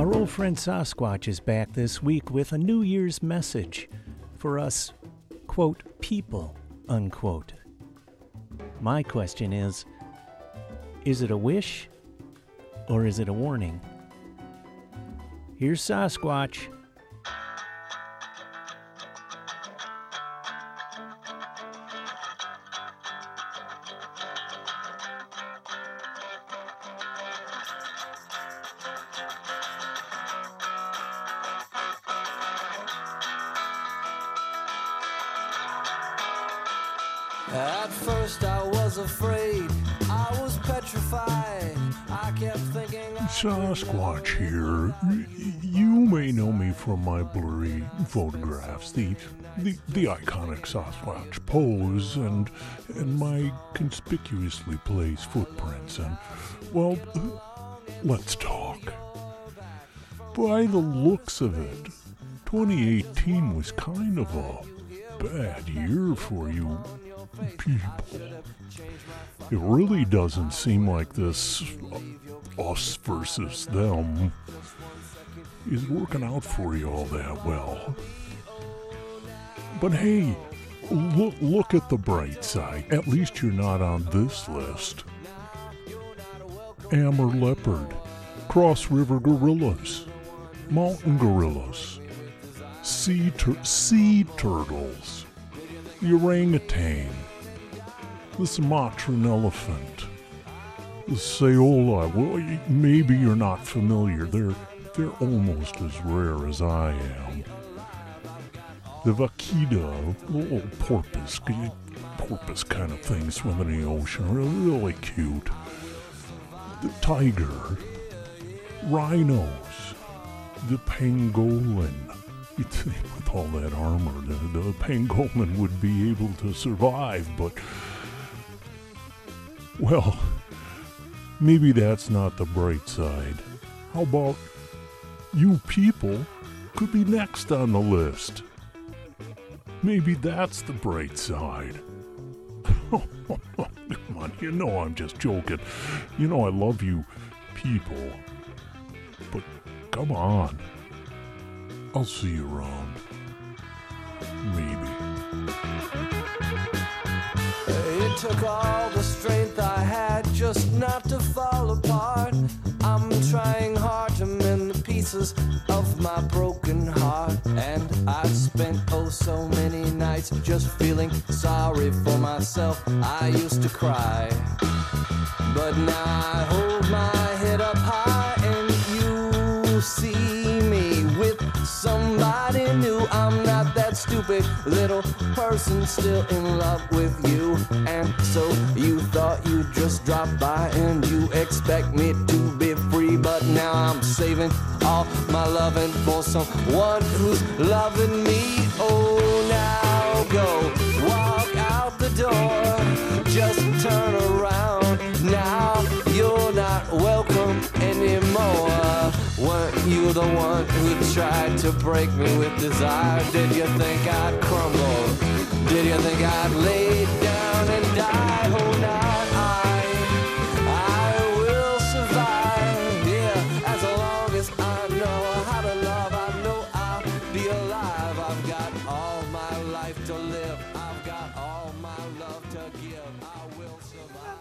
Our old friend Sasquatch is back this week with a New Year's message for us, quote, people, unquote. My question is it a wish or is it a warning? Here's Sasquatch. At first I was afraid, I was petrified, I kept thinking Sasquatch here. You may know me from my blurry photographs, the iconic Sasquatch pose, and my conspicuously placed footprints, and, well, let's talk. By the looks of it, 2018 was kind of a bad year for you people. It really doesn't seem like this us versus them is working out for you all that well. But hey, look at the bright side. At least you're not on this list. Amur leopard, Cross River gorillas, mountain gorillas, sea turtles, the orangutan, the Sumatran elephant, the saola. Well, maybe you're not familiar. They're almost as rare as I am. The vaquita, little porpoise kind of thing swimming in the ocean, really cute. The tiger, rhinos, the pangolin. You'd think with all that armor, the pangolin would be able to survive, but, well, maybe that's not the bright side. How about you people could be next on the list? Maybe that's the bright side. Come on, you know I'm just joking. You know I love you people. But come on. I'll see you around. Maybe. it took all the strength I had just not to fall apart. I'm trying hard to mend the pieces of my broken heart, and I've spent oh so many nights just feeling sorry for myself. I used to cry, but now I hold my head up high and you see me with somebody new. I'm not that stupid little person still in love with you. And so you thought you'd just drop by and you expect me to be free, but now I'm saving all my loving for someone who's loving me. Oh, now go walk out the door, just turn around. Now you're not welcome anymore. Weren't you the one who tried to break me with desire? Did you think I'd crumble? Did you think I'd lay down and die? Oh, not I will survive. Yeah, as long as I know how to love, I know I'll be alive. I've got all my life to live. I've got all my love to give. I will survive.